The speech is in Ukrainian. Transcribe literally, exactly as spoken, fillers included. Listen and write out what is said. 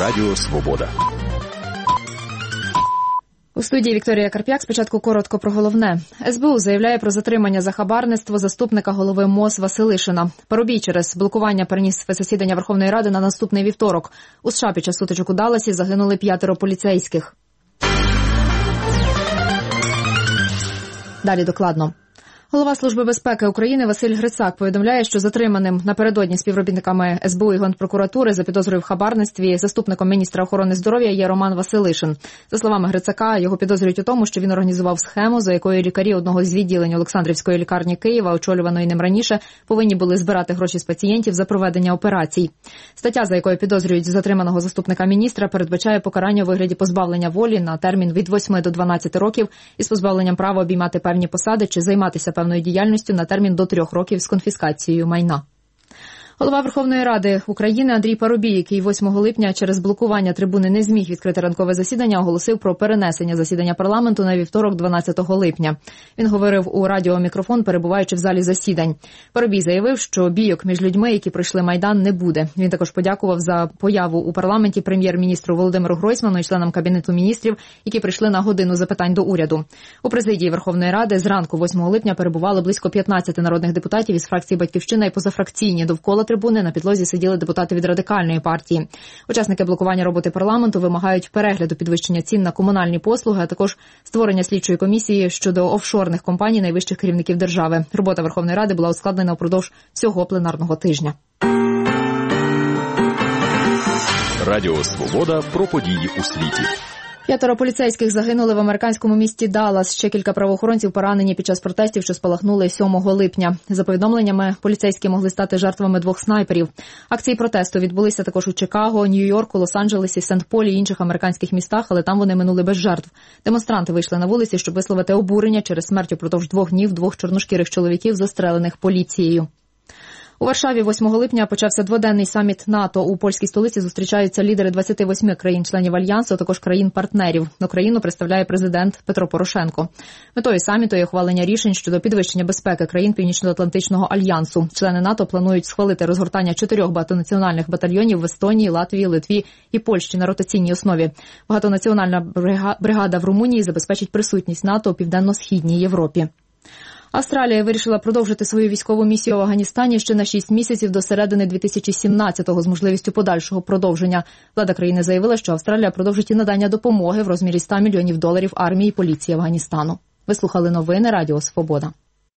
Радіо Свобода. У студії Вікторія Карп'як. Спочатку коротко про головне. ес бе у заявляє про затримання за хабарництво заступника голови МОЗ Василишина. Парубій через блокування переніс засідання Верховної Ради на наступний вівторок. У США під час сутичок у Далласі загинули п'ятеро поліцейських. Далі докладно. Голова Служби безпеки України Василь Грицак повідомляє, що затриманим напередодні співробітниками ес бе у і Генпрокуратури за підозрою в хабарництві заступником міністра охорони здоров'я є Роман Василишин. За словами Грицака, його підозрюють у тому, що він організував схему, за якою лікарі одного з відділень Олександрівської лікарні Києва, очолюваної ним раніше, повинні були збирати гроші з пацієнтів за проведення операцій. Стаття, за якою підозрюють затриманого заступника міністра, передбачає покарання у вигляді позбавлення волі на термін від восьми до дванадцяти років із позбавленням права обіймати певні посади чи займатися певною діяльністю на термін до трьох років з конфіскацією майна. Голова Верховної Ради України Андрій Парубій, який восьмого липня через блокування трибуни не зміг відкрити ранкове засідання, оголосив про перенесення засідання парламенту на вівторок дванадцятого липня. Він говорив у радіомікрофон, перебуваючи в залі засідань. Парубій заявив, що бійок між людьми, які пройшли Майдан, не буде. Він також подякував за появу у парламенті прем'єр-міністру Володимиру Гройсману і членам Кабінету міністрів, які прийшли на годину запитань до уряду. У президії Верховної Ради зранку восьмого липня перебувало близько п'ятнадцяти народних депутатів із фракції «Батьківщина» і позафракційні. Довкола трибуни на підлозі сиділи депутати від Радикальної партії. Учасники блокування роботи парламенту вимагають перегляду підвищення цін на комунальні послуги, а також створення слідчої комісії щодо офшорних компаній найвищих керівників держави. Робота Верховної Ради була ускладнена впродовж всього пленарного тижня. Радіо Свобода про події у світі. П'ятеро поліцейських загинули в американському місті Даллас. Ще кілька правоохоронців поранені під час протестів, що спалахнули сьомого липня. За повідомленнями, поліцейські могли стати жертвами двох снайперів. Акції протесту відбулися також у Чикаго, Нью-Йорку, Лос-Анджелесі, Сент-Полі і інших американських містах, але там вони минули без жертв. Демонстранти вийшли на вулиці, щоб висловити обурення через смерть упродовж двох днів двох чорношкірих чоловіків, застрелених поліцією. У Варшаві восьмого липня почався дводенний саміт НАТО. У польській столиці зустрічаються лідери двадцяти восьми країн-членів Альянсу, а також країн-партнерів. Україну представляє президент Петро Порошенко. Метою саміту є ухвалення рішень щодо підвищення безпеки країн Північно-Атлантичного альянсу. Члени НАТО планують схвалити розгортання чотирьох багатонаціональних батальйонів в Естонії, Латвії, Литві і Польщі на ротаційній основі. Багатонаціональна бригада в Румунії забезпечить присутність НАТО у південно-східній Європі. Австралія вирішила продовжити свою військову місію в Афганістані ще на шість місяців до середини дві тисячі сімнадцятого з можливістю подальшого продовження. Влада країни заявила, що Австралія продовжить і надання допомоги в розмірі ста мільйонів доларів армії і поліції Афганістану. Ви слухали новини Радіо Свобода.